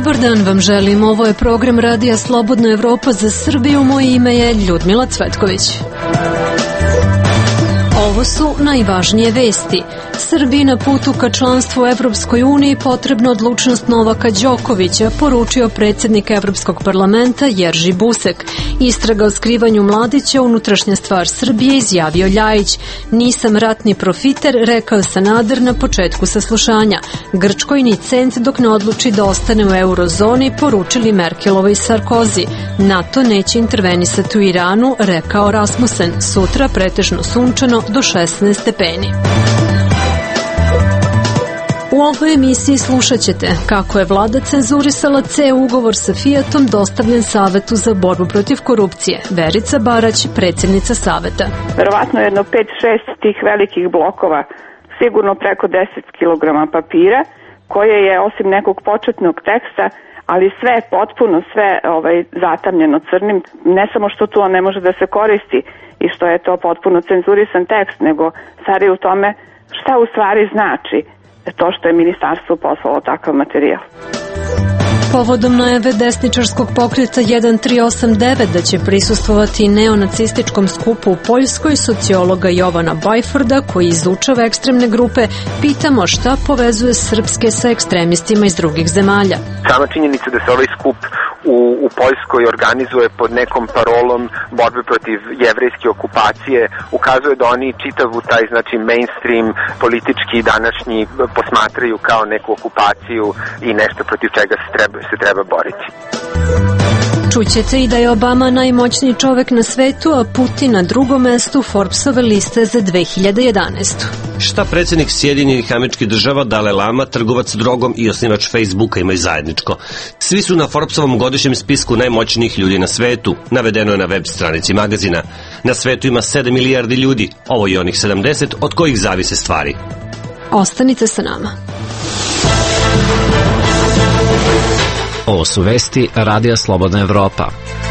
Dobar dan vam želim, ovo je program Radija Slobodna Evropa za Srbiju, moje ime je Ljudmila Cvetković. Ovo su najvažnije vesti. Srbiji na putu ka članstvu u Evropskoj uniji potrebna odlučnost Novaka Đokovića, poručio predsjednik Evropskog parlamenta Jerži Busek. Istraga o skrivanju Mladića, unutrašnja stvar Srbije, izjavio Ljajić. Nisam ratni profiter, rekao Sanader na početku saslušanja. Grčkoj ni cent dok ne odluči da ostane u eurozoni, poručili Merkelova i Sarkozy. NATO neće intervenisati u Iranu, rekao Rasmussen. Sutra pretežno sunčano do 16 stepeni. U ovoj emisiji slušat ćete kako je vlada cenzurisala C ugovor sa Fiatom dostavljen Savetu za borbu protiv korupcije. Verica Barać, predsjednica Saveta. Verovatno jedno 5-6 tih velikih blokova, sigurno preko 10 kg papira, koje je osim nekog početnog teksta, ali sve potpuno, sve zatamljeno crnim, ne samo što to ne može da se koristi i što je to potpuno cenzurisan tekst, nego stvar je u tome šta u stvari znači to što je ministarstvo poslalo takav materijal. Povodom najave desničarskog pokreta 1389 da će prisustvovati neonacističkom skupu u Poljskoj, sociologa Jovana Bajforda, koji izučava ekstremne grupe, pitamo šta povezuje srpske sa ekstremistima iz drugih zemalja. Sama činjenica da se ovaj skup u Poljskoj organizuje pod nekom parolom borbe protiv jevrejske okupacije ukazuje da oni čitavu taj mainstream politički današnji posmatraju kao neku okupaciju i nešto protiv čega se treba boriti. Čućete i da je Obama najmoćniji čovek na svetu, a Putin na drugom mestu Forbesove liste za 2011. Šta predsjednik Sjedinjenih Američkih Država, Dalaj Lama, trgovac drogom i osnivač Facebooka imaju zajedničko? Svi su na Forbesovom godišnjem spisku najmoćnijih ljudi na svetu, navedeno je na web stranici magazina. Na svetu ima 7 milijardi ljudi, ovo i onih 70 od kojih zavise stvari. Ostanite sa nama. Ovo su vesti Radija Slobodna Evropa.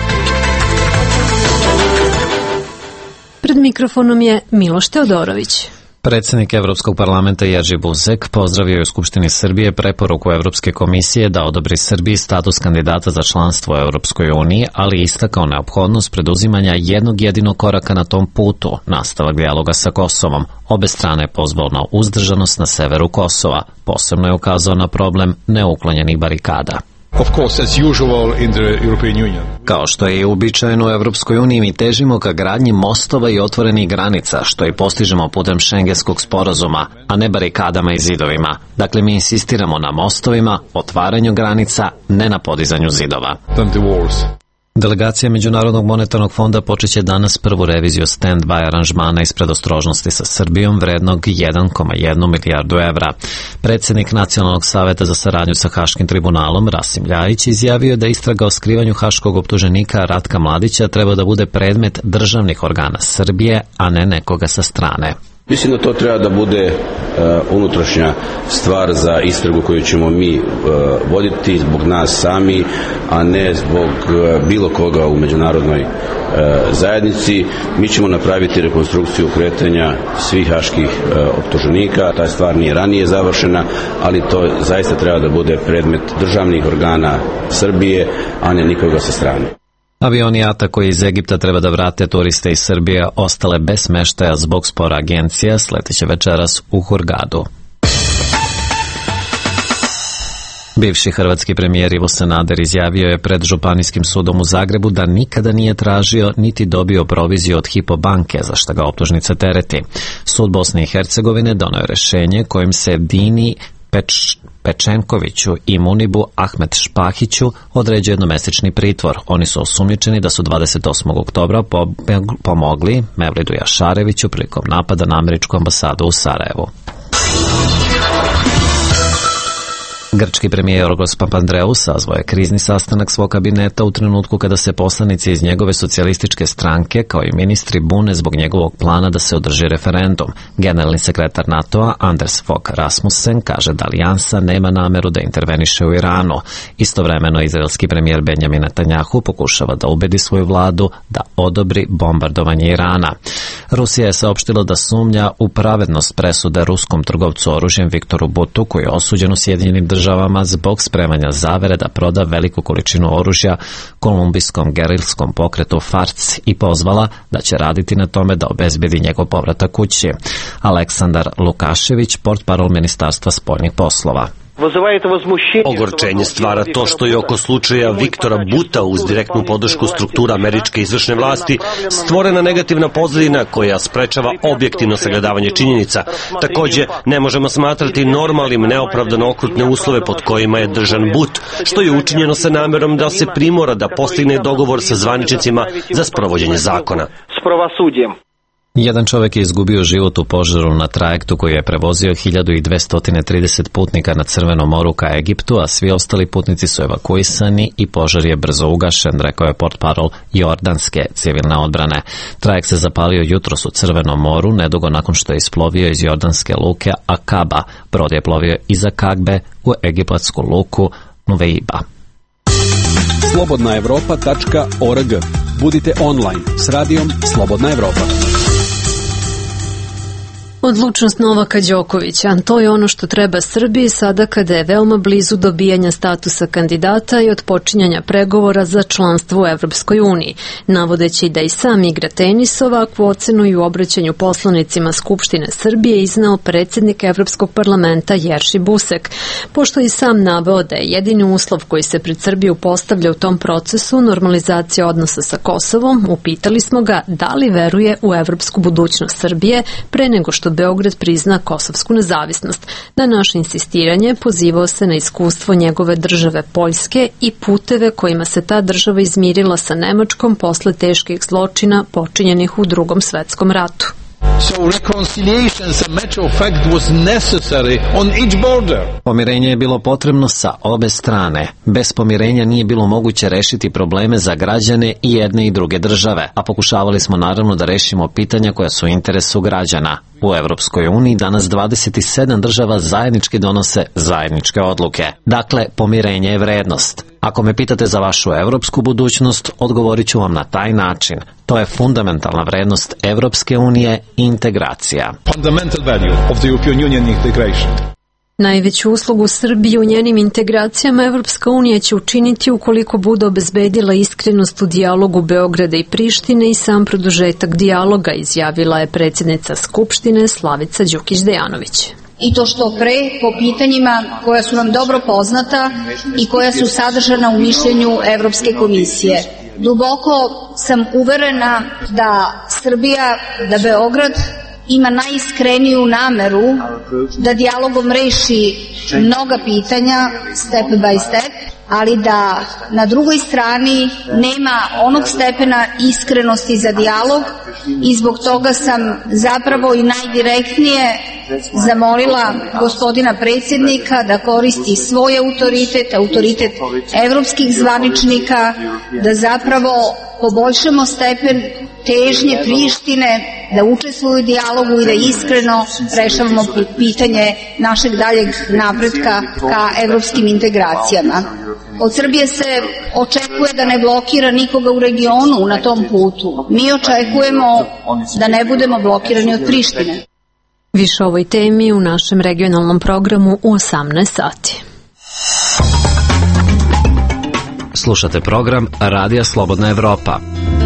Pred mikrofonom je Miloš Teodorović. Predsjednik Evropskog parlamenta Jerži Busek pozdravio je u Skupštini Srbije preporuku Evropske komisije da odobri Srbiji status kandidata za članstvo u Evropskoj uniji, ali istakao neophodnost preduzimanja jednog jedinog koraka na tom putu, nastavak dijaloga sa Kosovom. Obe strane je pozvao na uzdržanost na severu Kosova. Posebno je ukazao na problem neuklonjenih barikada. Of course, as usual in the European Union. Kao što je i uobičajeno u Evropskoj uniji, mi težimo ka gradnji mostova i otvorenih granica, što i postižemo putem Šengenskog sporazuma, a ne barikadama i zidovima. Dakle, mi insistiramo na mostovima, otvaranju granica, ne na podizanju zidova. Delegacija Međunarodnog monetarnog fonda počeće danas prvu reviziju stand-by aranžmana iz predostrožnosti sa Srbijom vrednog 1,1 milijardu evra. Predsjednik Nacionalnog saveta za saradnju sa Haškim tribunalom Rasim Ljajić izjavio da istraga o skrivanju haškog optuženika Ratka Mladića treba da bude predmet državnih organa Srbije, a ne nekoga sa strane. Mislim da to treba da bude unutrašnja stvar za istragu koju ćemo mi voditi zbog nas sami, a ne zbog bilo koga u međunarodnoj zajednici. Mi ćemo napraviti rekonstrukciju kretanja svih haških optuženika. Ta stvar nije ranije završena, ali to zaista treba da bude predmet državnih organa Srbije, a ne nikoga sa strane. Avioni ATA koji iz Egipta treba da vrate turiste iz Srbije ostale bez smeštaja zbog spora agencija sledeće večeras u Hurgadu. Bivši hrvatski premijer Ivo Sanader izjavio je pred Županijskim sudom u Zagrebu da nikada nije tražio niti dobio proviziju od Hypo banke, za što ga optužnica tereti. Sud Bosne i Hercegovine doneo je rešenje kojim se Dini Pečenkoviću i Munibu Ahmet Špahiću određuje jednomesečni pritvor. Oni su osumnjičeni da su 28. oktobra pomogli Mevlidu Jašareviću prilikom napada na američku ambasadu u Sarajevu. Grčki premijer Jorgos Papandreou sazvao je krizni sastanak svog kabineta u trenutku kada se poslanici iz njegove socijalističke stranke kao i ministri bune zbog njegovog plana da se održi referendum. Generalni sekretar NATO-a Anders Fogh Rasmussen kaže da alijansa nema nameru da interveniše u Iranu. Istovremeno izraelski premijer Benjamin Netanjahu pokušava da ubedi svoju vladu da odobri bombardovanje Irana. Rusija je saopštila da sumnja u pravednost presude ruskom trgovcu oružjem Viktoru Butu, koji je osuđen u Sjedinjenim državama zbog spremanja zavere da proda veliku količinu oružja kolumbijskom gerilskom pokretu FARC i pozvala da će raditi na tome da obezbedi njegov povratak kući. Aleksandar Lukašević, portparol Ministarstva spoljnih poslova. Ogorčenje stvara to što je oko slučaja Viktora Buta uz direktnu podršku struktura američke izvršne vlasti stvorena negativna pozadina koja sprečava objektivno sagledavanje činjenica. Takođe, ne možemo smatrati normalnim neopravdano okrutne uslove pod kojima je držan But, što je učinjeno sa namerom da se primora da postigne dogovor sa zvaničnicima za sprovođenje zakona. Jedan čovek je izgubio život u požaru na trajektu koji je prevozio 1230 putnika na Crvenom moru ka Egiptu, a svi ostali putnici su evakuisani i požar je brzo ugašen, rekao je portparol jordanske civilne odbrane. Trajekt se zapalio jutros u Crvenom moru, nedugo nakon što je isplovio iz jordanske luke Akaba. Brod je plovio iza Kagbe u egipatsku luku Nuveiba. Slobodnaevropa.org. Budite online s radijom Slobodna Evropa. Odlučnost Novaka Đokovića, to je ono što treba Srbiji sada kada je veoma blizu dobijanja statusa kandidata i otpočinjanja pregovora za članstvo u Evropskoj uniji, navodeći da i sam igra tenis, ovakvu ocenu i u obraćanju poslanicima Skupštine Srbije iznao predsjednik Evropskog parlamenta Jerži Busek. Pošto i sam naveo da je jedini uslov koji se pred Srbiju postavlja u tom procesu normalizacija odnosa sa Kosovom, upitali smo ga da li veruje u evropsku budućnost Srbije pre nego što Beograd prizna kosovsku nezavisnost. Na naše insistiranje pozivao se na iskustvo njegove države Poljske i puteve kojima se ta država izmirila sa Nemačkom posle teških zločina počinjenih u Drugom svetskom ratu. So reconciliation, as a matter of fact, was necessary on each border. Pomirenje je bilo potrebno sa obe strane. Bez pomirenja nije bilo moguće rešiti probleme za građane i jedne i druge države, a pokušavali smo naravno da rešimo pitanja koja su u interesu građana. U Evropskoj uniji danas 27 država zajednički donose zajedničke odluke. Dakle, pomirenje je vrednost. Ako me pitate za vašu evropsku budućnost, odgovorit ću vam na taj način. To je fundamentalna vrednost Evropske unije i integracija. Fundamental value of the European Union integration. Najveću uslugu Srbiji u njenim integracijama Evropska unija će učiniti ukoliko bude obezbedila iskrenost u dijalogu Beograda i Prištine i sam produžetak dijaloga, izjavila je predsjednica Skupštine Slavica Đukić-Dejanović. I to što pre po pitanjima koja su nam dobro poznata i koja su sadržana u mišljenju Evropske komisije. Duboko sam uverena da Srbija, da Beograd ima najiskreniju nameru da dijalogom reši mnoga pitanja step by step, ali da na drugoj strani nema onog stepena iskrenosti za dijalog i zbog toga sam zapravo i najdirektnije zamolila gospodina predsjednika da koristi svoj autoritet, autoritet evropskih zvaničnika, da zapravo poboljšamo stepen težnje Prištine, da učestvuju u dijalogu i da iskreno rešavamo pitanje našeg daljeg napretka ka evropskim integracijama. Od Srbije se očekuje da ne blokira nikoga u regionu na tom putu. Mi očekujemo da ne budemo blokirani od Prištine. Više o ovoj temi u našem regionalnom programu u 18 sati. Slušate program Radija Slobodna Evropa.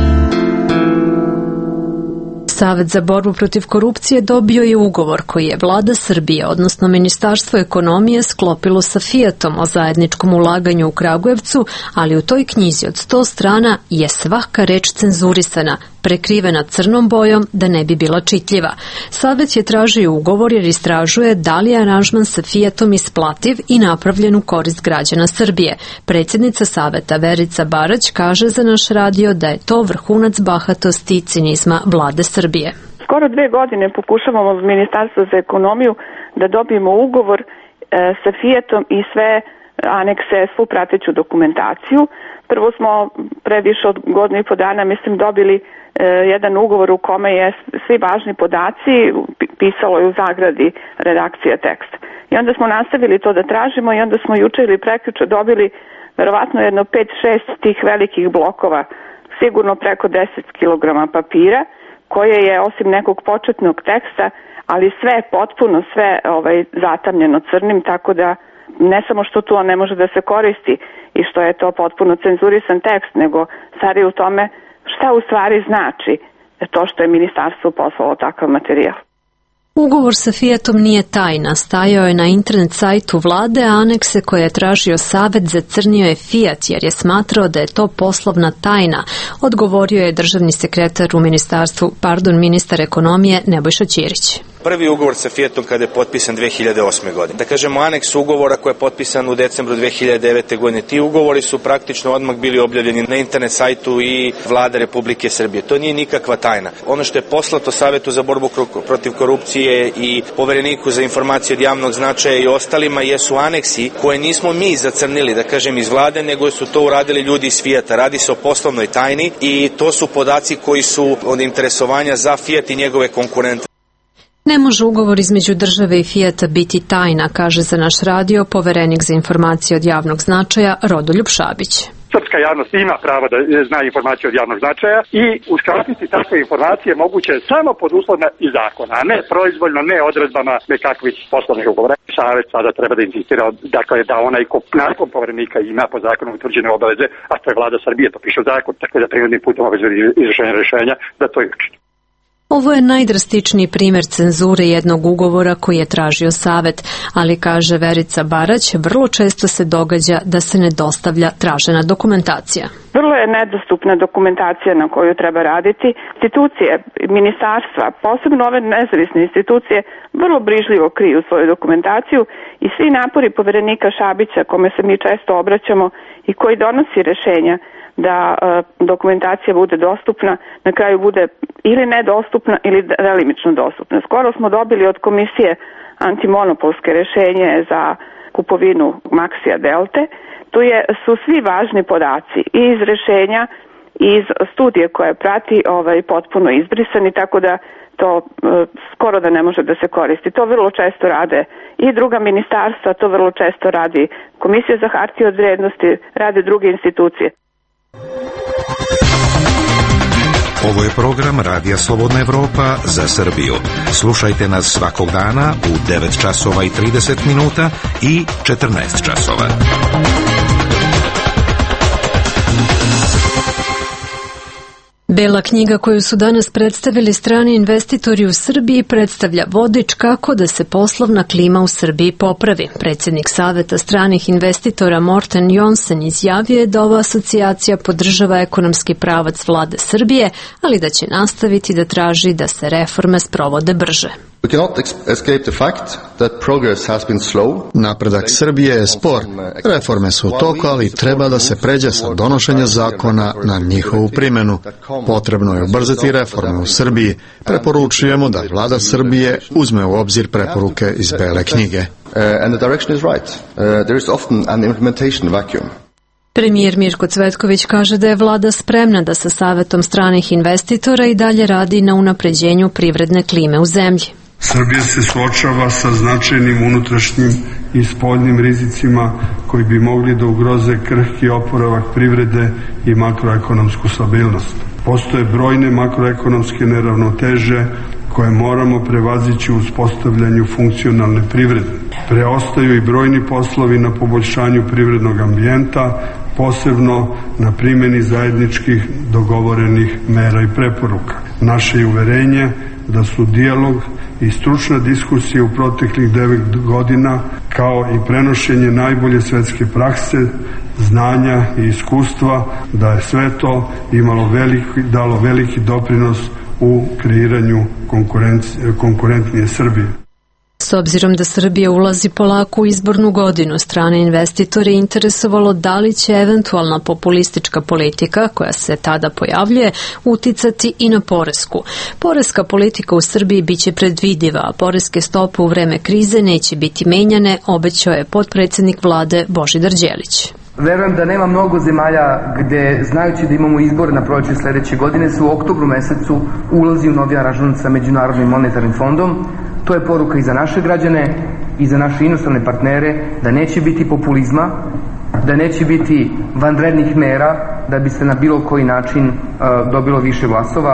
Savet za borbu protiv korupcije dobio je ugovor koji je vlada Srbije, odnosno Ministarstvo ekonomije, sklopilo sa Fiatom o zajedničkom ulaganju u Kragujevcu, ali u toj knjizi od 100 strana je svaka reč cenzurisana, prekrivena crnom bojom da ne bi bila čitljiva. Savet je tražio ugovor jer istražuje da li je aranžman sa Fiatom isplativ i napravljen u korist građana Srbije. Predsjednica Saveta Verica Barać kaže za naš radio da je to vrhunac bahatosti i cinizma vlade Srbije. Skoro 2 godine pokušavamo od Ministarstva za ekonomiju da dobijemo ugovor sa Fiatom i sve anekse, svu prateću dokumentaciju. Prvo smo pre više od godinu i po dana, dobili jedan ugovor u kome je svi važni podaci, pisalo je u zagradi redakcija teksta. I onda smo nastavili to da tražimo i onda smo juče ili prekjuče dobili verovatno jedno 5-6 tih velikih blokova, sigurno preko 10 kilograma papira, koje je osim nekog početnog teksta, ali sve potpuno, sve zatamljeno crnim, tako da ne samo što to ne može da se koristi i što je to potpuno cenzurisan tekst, nego sad je u tome šta u stvari znači to što je ministarstvo poslalo takav materijal. Ugovor sa Fiatom nije tajna, stajao je na internet sajtu vlade, a anekse koje je tražio Savet zacrnio je Fiat jer je smatrao da je to poslovna tajna, odgovorio je državni sekretar u ministar ekonomije Nebojša Ćirić. Prvi ugovor sa Fiatom kada je potpisan 2008. godine. Da kažemo, aneks ugovora koji je potpisan u decembru 2009. godine. Ti ugovori su praktično odmah bili objavljeni na internet sajtu i Vlade Republike Srbije. To nije nikakva tajna. Ono što je poslato Savetu za borbu protiv korupcije i Povereniku za informacije od javnog značaja i ostalima jesu aneksi koje nismo mi zacrnili, da kažem, iz Vlade, nego su to uradili ljudi iz Fiata. Radi se o poslovnoj tajni i to su podaci koji su od interesovanja za Fiat i njegove konkurente. Ne može ugovor između države i Fijata biti tajna, kaže za naš radio poverenik za informacije od javnog značaja Rodoljub Šabić. Srpska javnost ima pravo da zna informacije od javnog značaja i uskratiti takve informacije moguće je samo pod uslovima i zakona, a ne proizvoljno, ne odredbama nekakvih poslovnih ugovora. Savet sada treba da insistira, dakle, da onaj ko nakon poverenika ima po zakonu utvrđene obaveze, a to je vlada Srbije, to piše u zakonu, tako da prirodnim putem obaveze izvršenja rešenja, da to je učini. Ovo je najdrastičniji primjer cenzure jednog ugovora koji je tražio Savet, ali, kaže Verica Barać, vrlo često se događa da se ne dostavlja tražena dokumentacija. Vrlo je nedostupna dokumentacija na koju treba raditi. Institucije, ministarstva, posebno ove nezavisne institucije, vrlo brižljivo kriju svoju dokumentaciju i svi napori poverenika Šabića, kome se mi često obraćamo i koji donosi rešenja da dokumentacija bude dostupna, na kraju bude ili nedostupna ili delimično dostupna. Skoro smo dobili od komisije antimonopolske rešenje za kupovinu Maxija Delte. Tu su svi važni podaci i iz rešenja i iz studije koje prati potpuno izbrisani, tako da to skoro da ne može da se koristi. To vrlo često rade i druga ministarstva, to vrlo često radi Komisija za hartije od vrednosti, rade druge institucije. Ovo je program Radija Slobodna Evropa za Srbiju. Slušajte nas svakog dana u 9 časova i 30 minuta i 14 časova. Bela knjiga koju su danas predstavili strani investitori u Srbiji predstavlja vodič kako da se poslovna klima u Srbiji popravi. Predsjednik Saveta stranih investitora Morten Jonsen izjavio je da ova asocijacija podržava ekonomski pravac vlade Srbije, ali da će nastaviti da traži da se reforme sprovode brže. Napredak Srbije je spor. Reforme su u toku, ali treba da se pređe sa donošenja zakona na njihovu primjenu. Potrebno je ubrzati reforme u Srbiji. Preporučujemo da vlada Srbije uzme u obzir preporuke iz Bele knjige. Premijer Mirko Cvetković kaže da je vlada spremna da sa Savetom stranih investitora i dalje radi na unapređenju privredne klime u zemlji. Srbija se suočava sa značajnim unutrašnjim i spoljnim rizicima koji bi mogli da ugroze krhki oporavak privrede i makroekonomsku stabilnost. Postoje brojne makroekonomske neravnoteže koje moramo prevazići u uspostavljanju funkcionalne privrede. Preostaju i brojni poslovi na poboljšanju privrednog ambijenta, posebno na primjeni zajedničkih dogovorenih mera i preporuka. Naše je uverenje da su dijalog i stručna diskusija u proteklih 9 godina, kao i prenošenje najbolje svetske prakse, znanja i iskustva, da je sve to dalo veliki doprinos u kreiranju konkurentnije Srbije. S obzirom da Srbija ulazi polako u izbornu godinu, strane investitore interesovalo da li će eventualna populistička politika, koja se tada pojavljuje, uticati i na poresku. Poreska politika u Srbiji biće predvidiva, a poreske stope u vreme krize neće biti menjane, obećao je potpredsjednik vlade Božidar Đelić. Verujem da nema mnogo zemalja gde, znajući da imamo izbore na proleće sledeće godine, se u oktobru mesecu ulazi u novi aranžman sa Međunarodnim monetarnim fondom. To je poruka i za naše građane i za naše inostrane partnere da neće biti populizma, da neće biti vanrednih mera da bi se na bilo koji način dobilo više glasova.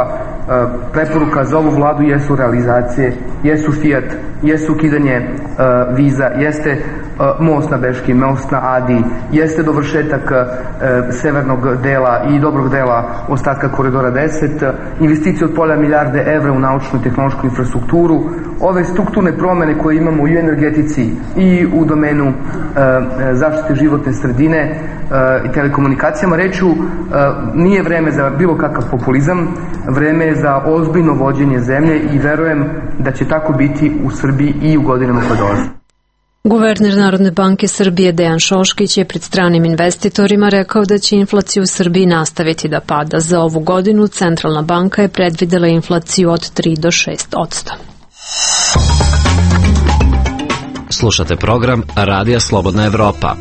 preporuka za ovu vladu jesu realizacije, jesu Fiat, jesu ukidanje viza, jeste most na Beški, most na Adi, jeste dovršetak severnog dela i dobrog dela ostatka koridora 10, investicije od pola milijarde evra u naučnu i tehnološku infrastrukturu, ove strukturne promene koje imamo i u energetici i u domenu zaštite životne sredine i telekomunikacijama. Reću, nije vreme za bilo kakav populizam, vreme je za ozbiljno vođenje zemlje i verujem da će tako biti u Srbiji i u godinama koje dolaze. Guverner Narodne banke Srbije Dejan Šoškić je pred stranim investitorima rekao da će inflacija u Srbiji nastaviti da pada. Za ovu godinu Centralna banka je predvidela inflaciju od 3 do 6%. Slušate program Radija Slobodna Evropa.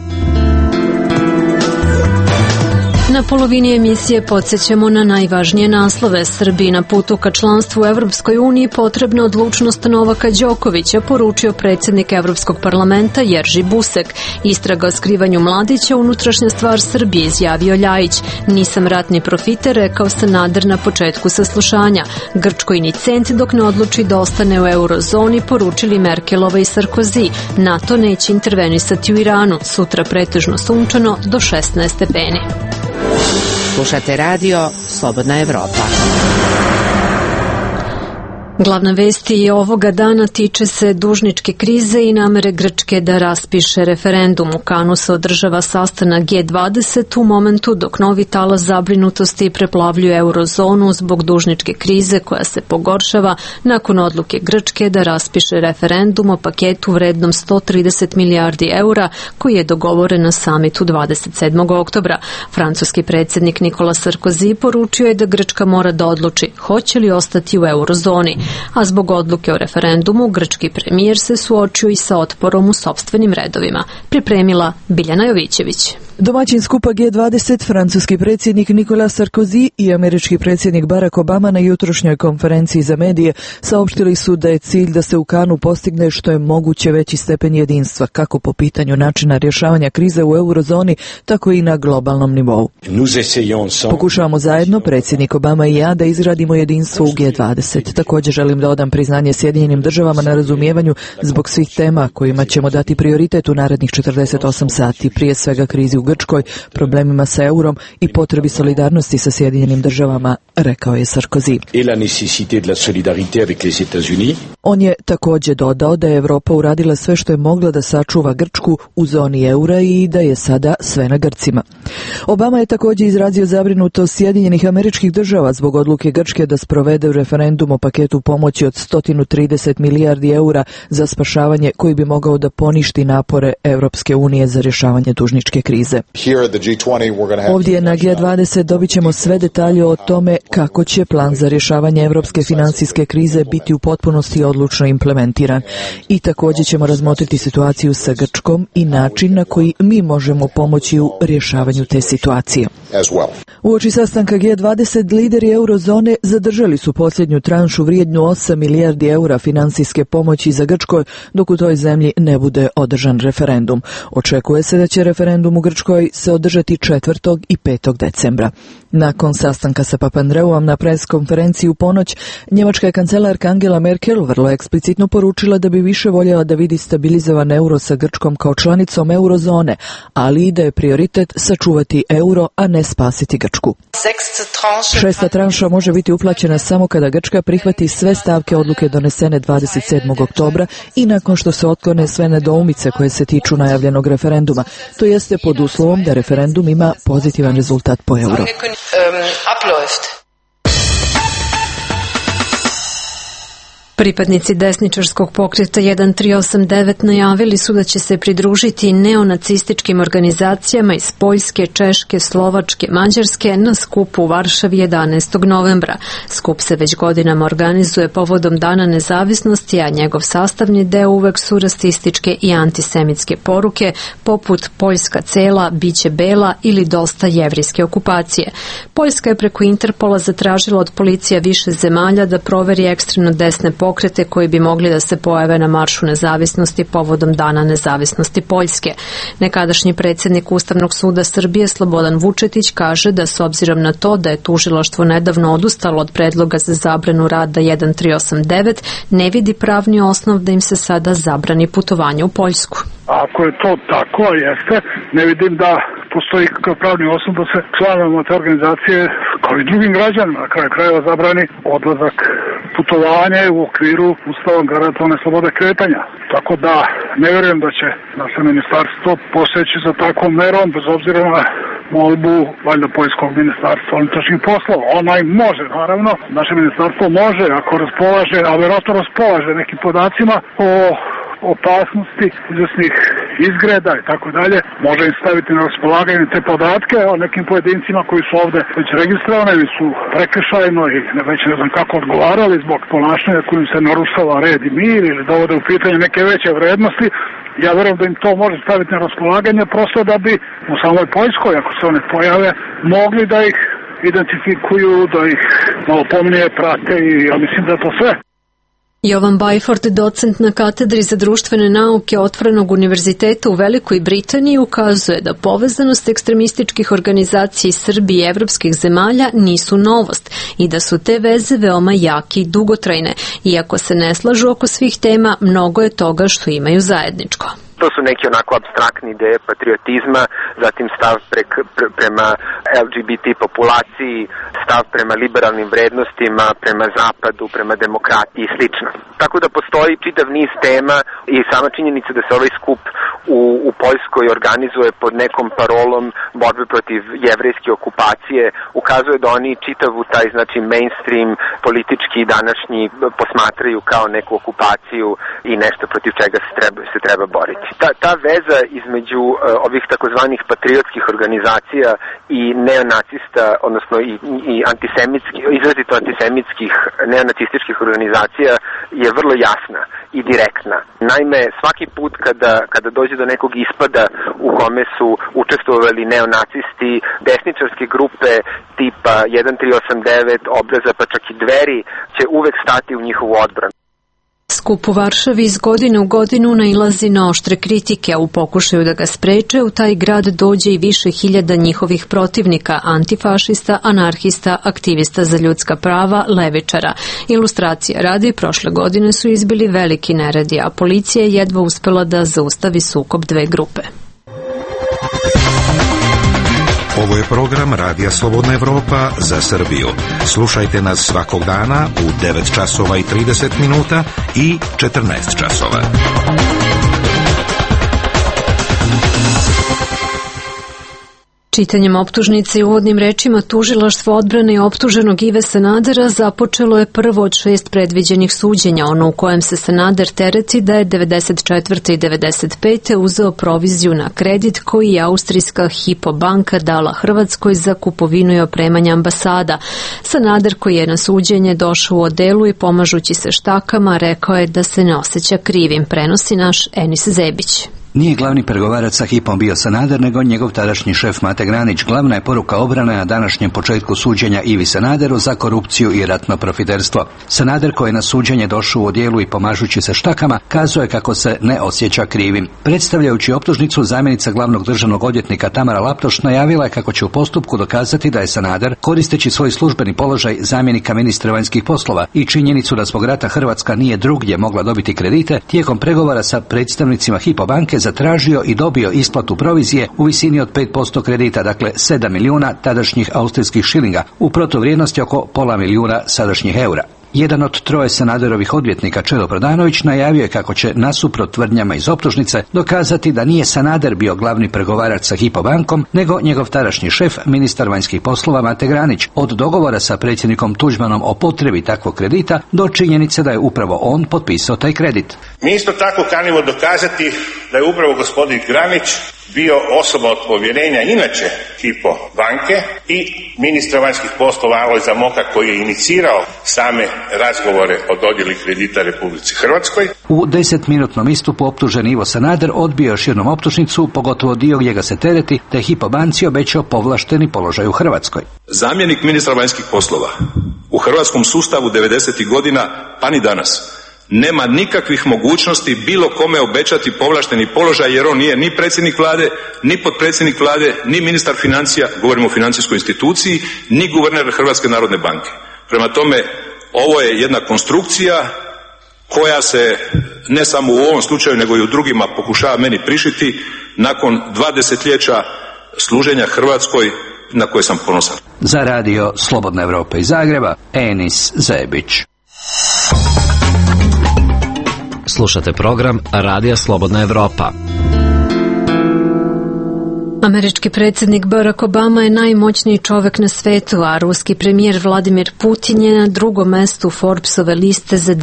Na polovini emisije podsjećamo na najvažnije naslove. Srbiji na putu ka članstvu u Evropskoj uniji potrebna odlučnost Novaka Đokovića, poručio predsjednik Evropskog parlamenta Jerži Busek. Istraga o skrivanju mladića, unutrašnja stvar Srbije, izjavio Ljajić. Nisam ratni profiter, rekao Sanader na početku saslušanja. Grčkoj ni cent dok ne odluči da ostane u eurozoni, poručili Merkelova i Sarkozy. NATO neće intervenisati u Iranu. Sutra pretežno sunčano do 16 stepeni. Slušate radio Slobodna Evropa. Glavna vesti ovoga dana tiče se dužničke krize i namere Grčke da raspiše referendum. U Kanu se održava sastanak G20 u momentu dok novi talas zabrinutosti preplavljuje eurozonu zbog dužničke krize koja se pogoršava nakon odluke Grčke da raspiše referendum o paketu vrednom 130 milijardi eura koji je dogovoren na samitu 27. oktobra. Francuski predsjednik Nikola Sarkozy poručio je da Grčka mora da odluči hoće li ostati u eurozoni. A zbog odluke o referendumu, grčki premijer se suočio i sa otporom u sopstvenim redovima. Pripremila Biljana Jovićević. Domaćin skupa G20, francuski predsjednik Nikola Sarkozy i američki predsjednik Barack Obama na jutrošnjoj konferenciji za medije saopštili su da je cilj da se u Kanu postigne što je moguće veći stepen jedinstva, kako po pitanju načina rješavanja krize u eurozoni, tako i na globalnom nivou. Pokušavamo zajedno, predsjednik Obama i ja, da izradimo jedinstvo u G20. Također želim da odam priznanje Sjedinjenim državama na razumijevanju zbog svih tema kojima ćemo dati prioritet u narednih 48 sati, prije svega krizi u Grčkoj, problemima sa eurom i potrebi solidarnosti sa Sjedinjenim državama, rekao je Sarkozy. On je također dodao da je Evropa uradila sve što je mogla da sačuva Grčku u zoni eura i da je sada sve na Grcima. Obama je također izrazio zabrinutost Sjedinjenih Američkih Država zbog odluke Grčke da sprovede referendum o paketu pomoći od 130 milijardi eura za spašavanje koji bi mogao da poništi napore Europske unije za rješavanje dužničke krize. Ovdje na G20 dobit ćemo sve detalje o tome kako će plan za rješavanje europske financijske krize biti u potpunosti odlučno implementiran. I također ćemo razmotriti situaciju sa Grčkom i način na koji mi možemo pomoći u rješavanju te situacije. Uoči sastanka G20 lideri eurozone zadržali su posljednju tranšu vrijednu 8 milijardi eura financijske pomoći za Grčkoj dok u toj zemlji ne bude održan referendum. Očekuje se da će referendum u Grčkoj se održati 4. i 5. decembra. Nakon sastanka sa Papandreouom na pres konferenciji u ponoć, njemačka je kancelarka Angela Merkel vrlo eksplicitno poručila da bi više voljela da vidi stabilizovan euro sa Grčkom kao članicom eurozone, ali i da je prioritet sačuvati euro, a ne spasiti Grčku. 6. tranša može biti uplaćena samo kada Grčka prihvati sve stavke odluke donesene 27. oktobra i nakon što se otklone sve nedoumice koje se tiču najavljenog referenduma. To jeste pod uslovom da referendum ima pozitivan rezultat po euro. Pripadnici desničarskog pokreta 1389 najavili su da će se pridružiti neonacističkim organizacijama iz Poljske, Češke, Slovačke, Mađarske na skupu u Varšavi 11. novembra. Skup se već godinama organizuje povodom Dana nezavisnosti, a njegov sastavni deo uvek su rasističke i antisemitske poruke, poput Poljska cela, biće bela ili dosta jevrijske okupacije. Poljska je preko Interpola zatražila od policija više zemalja da proveri ekstremno desne pokrete pokrete koji bi mogli da se pojave na Maršu nezavisnosti povodom Dana nezavisnosti Poljske. Nekadašnji predsjednik Ustavnog suda Srbije Slobodan Vučetić kaže da s obzirom na to da je tužilaštvo nedavno odustalo od predloga za zabranu rada 1389, ne vidi pravni osnov da im se sada zabrani putovanje u Poljsku. Ako je to tako, jeste, ne vidim da postoji kakav pravni osnov da se članovima te organizacije, kao i drugim građanima, na kraju krajeva zabrani odlazak putovanja u okviru Ustavom garantovane slobode kretanja. Tako da ne vjerujem da će naše ministarstvo poseći za takvom merom, bez obzira na molbu valjda Poljskog ministarstva unutrašnjih poslova. Ona im može, naravno, naše ministarstvo može, ako raspolaže, a vjerojatno raspolaže nekim podacima o opasnosti izvjesnih izgreda i tako dalje, može im staviti na raspolaganje te podatke o nekim pojedincima koji su ovde već registrovani ili su prekršajno i već ne znam kako odgovarali zbog ponašanja kojim se narušava red i mir ili dovode u pitanje neke veće vrednosti. Ja verujem da im to može staviti na raspolaganje prosto da bi u samoj Poljskoj, ako se one pojave, mogli da ih identifikuju, da ih malo pomnije prate i ja mislim da je to sve. Jovan Bajford, docent na katedri za društvene nauke Otvorenog univerziteta u Velikoj Britaniji, ukazuje da povezanost ekstremističkih organizacija iz Srbije i evropskih zemalja nisu novost i da su te veze veoma jake i dugotrajne. Iako se ne slažu oko svih tema, mnogo je toga što imaju zajedničko. To su neke onako apstraktne ideje patriotizma, zatim stav prema LGBT populaciji, stav prema liberalnim vrednostima, prema zapadu, prema demokratiji i slično. Tako da postoji čitav niz tema i sama činjenica da se ovaj skup u Poljskoj organizuje pod nekom parolom borbe protiv jevrejske okupacije, ukazuje da oni čitavu taj mainstream politički današnji posmatraju kao neku okupaciju i nešto protiv čega se treba boriti. Ta veza između ovih takozvanih patriotskih organizacija i neonacista, odnosno i izrazito antisemitskih neonacističkih organizacija je vrlo jasna i direktna. Naime, svaki put kada dođe do nekog ispada u kome su učestvovali neonacisti, desničarske grupe tipa 1389, Obraza pa čak i Dveri će uvek stati u njihovu odbranu. Skup u Varšavi iz godine u godinu nailazi na oštre kritike, a u pokušaju da ga spreče u taj grad dođe i više hiljada njihovih protivnika, antifašista, anarhista, aktivista za ljudska prava, levičara. Ilustracija radi, prošle godine su izbili veliki neredi, a policija je jedva uspela da zaustavi sukob dve grupe. Ovo je program Radija Slobodna Evropa za Srbiju. Slušajte nas svakog dana u 9 časova i 30 minuta i 14 časova. Čitanjem optužnice i uvodnim rečima tužilaštvo odbrane optuženog Ive Sanadera započelo je prvo od 6 predviđenih suđenja, ono u kojem se Sanader tereti da je 94. i 95. uzeo proviziju na kredit koji je austrijska Hypo banka dala Hrvatskoj za kupovinu i opremanje ambasada. Sanader, koji je na suđenje došao u odelu i pomažući se štakama, rekao je da se ne osjeća krivim, prenosi naš Enis Zebić. Nije glavni pregovarac sa Hypom bio Sanader, nego njegov tadašnji šef Mate Granić. Glavna je poruka obrane na današnjem početku suđenja Ivi Sanaderu za korupciju i ratno profiterstvo. Sanader, koji je na suđenje došao u odjelu i pomažući se štakama, kazuje kako se ne osjeća krivim. Predstavljajući optužnicu, zamjenica glavnog državnog odvjetnika Tamara Laptoš najavila je kako će u postupku dokazati da je Sanader, koristeći svoj službeni položaj zamjenika ministra vanjskih poslova i činjenicu da zbog rata Hrvatska nije drugdje mogla dobiti kredite, tijekom pregovora sa predstavnicima Hypo banke zatražio i dobio isplatu provizije u visini od 5% kredita, dakle 7 milijuna tadašnjih austrijskih šilinga, u protuvrijednosti oko pola milijuna sadašnjih eura. Jedan od troje Sanaderovih odvjetnika, Čedo Prodanović, najavio je kako će, nasuprot tvrdnjama iz optužnice, dokazati da nije Sanader bio glavni pregovarač sa Hypo bankom, nego njegov tadašnji šef, ministar vanjskih poslova Mate Granić, od dogovora sa predsjednikom Tuđmanom o potrebi takvog kredita do činjenice da je upravo on potpisao taj kredit. Mi isto tako kanimo dokazati da je upravo gospodin Granić bio osoba od povjerenja inače Hypo banke i ministra vanjskih poslova Alojza Moka, koji je inicirao same razgovore o dodjeli kredita Republici Hrvatskoj. U 10-minutnom istupu optuženi Ivo Sanader odbio još jednom optužnicu, pogotovo dio gdje ga se tereti, te Hypo banci obećao povlašteni položaj u Hrvatskoj. Zamjenik ministra vanjskih poslova u hrvatskom sustavu 90. godina, pa ni danas, nema nikakvih mogućnosti bilo kome obećati povlašteni položaj, jer on nije ni predsjednik vlade, ni potpredsjednik vlade, ni ministar financija, govorimo o financijskoj instituciji, ni guverner Hrvatske narodne banke. Prema tome, ovo je jedna konstrukcija koja se ne samo u ovom slučaju nego i u drugima pokušava meni prišiti nakon 2 desetljeća služenja Hrvatskoj na koje sam ponosan. Za radio Slobodna Evropa iz Zagreba, Enis Zebić. Slušate program Radija Slobodna Evropa. Američki predsjednik Barack Obama je najmoćniji čovjek na svetu, a ruski premijer Vladimir Putin je na drugom mestu Forbesove liste za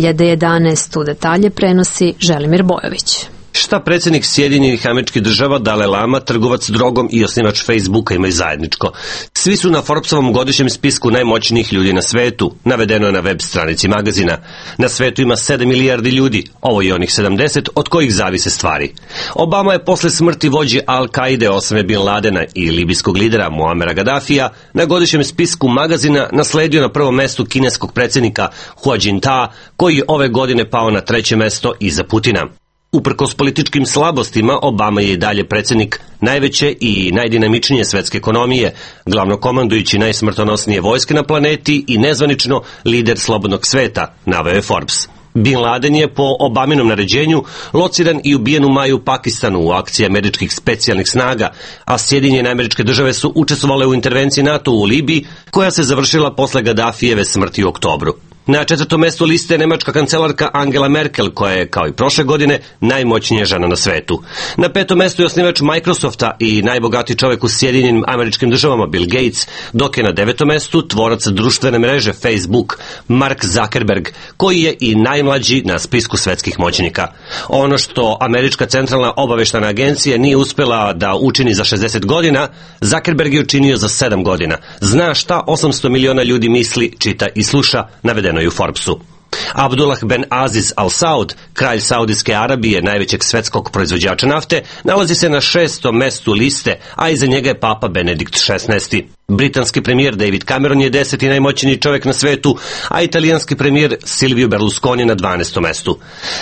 2011. Detalje prenosi Želimir Bojović. Šta predsjednik Sjedinjenih Američkih Država Dalaj Lama, trgovac drogom i osnivač Facebooka imaju zajedničko? Svi su na Forbesovom godišnjem spisku najmoćnijih ljudi na svetu, navedeno je na web stranici magazina. Na svetu ima 7 milijardi ljudi, ovo je onih 70 od kojih zavise stvari. Obama je posle smrti vođe Al-Kaide Osame Bin Ladena i libijskog lidera Muamera Gaddafija na godišnjem spisku magazina nasledio na prvom mestu kineskog predsjednika Hu Jintao, koji je ove godine pao na 3. mesto iza Putina. Uprkos političkim slabostima, Obama je i dalje predsjednik najveće i najdinamičnije svetske ekonomije, glavnokomandujući najsmrtonosnije vojske na planeti i nezvanično lider slobodnog sveta, naveo je Forbes. Bin Laden je po Obaminom naređenju lociran i ubijen u maju u Pakistanu u akciji američkih specijalnih snaga, a Sjedinjene Američke Države su učestvovale u intervenciji NATO u Libiji, koja se završila posle Gaddafijeve smrti u oktobru. Na 4. mestu liste je nemačka kancelarka Angela Merkel, koja je, kao i prošle godine, najmoćnija žena na svetu. Na 5. mestu je osnivač Microsofta i najbogatiji čovjek u Sjedinjenim Američkim Državama Bill Gates, dok je na 9. mestu tvorac društvene mreže Facebook Mark Zuckerberg, koji je i najmlađi na spisku svetskih moćnika. Ono što Američka centralna obavještajna agencija nije uspjela da učini za 60 godina, Zuckerberg je učinio za 7 godina. Zna šta 800 miliona ljudi misli, čita i sluša, navedeno i u Forbesu. Abdullah Ben Aziz Al Saud, kralj Saudijske Arabije, najvećeg svetskog proizvođača nafte, nalazi se na 6. mestu liste, a iza njega je Papa Benedikt XVI. Britanski premijer David Cameron je 10. najmoćniji čovjek na svetu, a italijanski premijer Silvio Berlusconi na 12. mestu.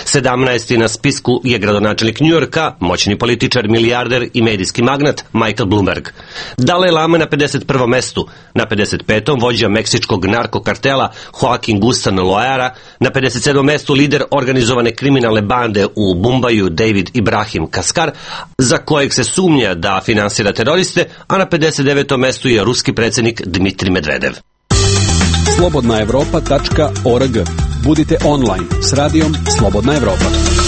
17. na spisku je gradonačelnik Njujorka, moćni političar, milijarder i medijski magnat Michael Bloomberg. Dalaj Lama na 51. mestu, na 55. vođa meksičkog narkokartela Joaquin Guzman Loera, na 57. mestu lider organizovane kriminalne bande u Bumbaju David Ibrahim Kaskar, za kojeg se sumnja da finansira teroriste, a na 59. mestu je ruski predsjednik Dmitrij Medvedev. Slobodnaevropa.org. Budite online s radijom Slobodna Evropa.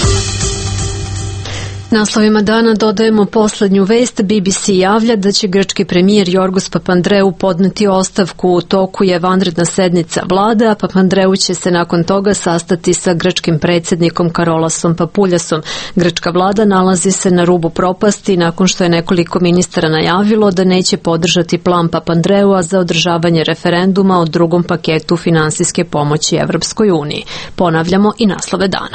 Naslovima dana dodajemo poslednju vest. BBC javlja da će grčki premijer Jorgos Papandreou podneti ostavku. U toku je vanredna sednica vlade, a Papandreou će se nakon toga sastati sa grčkim predsjednikom Karolasom Papuljasom. Grčka vlada nalazi se na rubu propasti nakon što je nekoliko ministara najavilo da neće podržati plan Papandreoua za održavanje referenduma o drugom paketu finansijske pomoći Evropskoj uniji. Ponavljamo i naslove dana.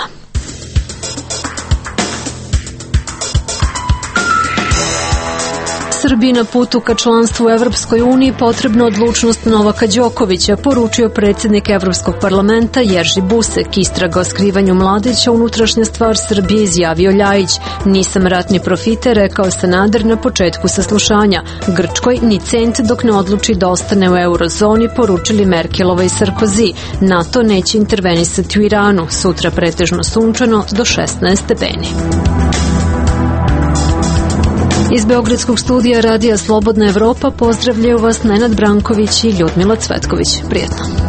Srbiji na putu ka članstvu u Evropskoj uniji potrebna odlučnost Novaka Đokovića, poručio predsjednik Evropskog parlamenta Jerži Busek. Istraga o skrivanju mladića, unutrašnja stvar Srbije, izjavio Ljajić. Nisam ratni profiter, rekao Sanader na početku saslušanja. Grčkoj ni cent dok ne odluči da ostane u eurozoni, poručili Merkelova i Sarkozy. NATO neće intervenisati u Iranu. Sutra pretežno sunčano do 16 stepeni. Iz Beogradskog studija Radija Slobodna Evropa pozdravljaju vas Nenad Branković i Ljudmila Cvetković. Prijetno.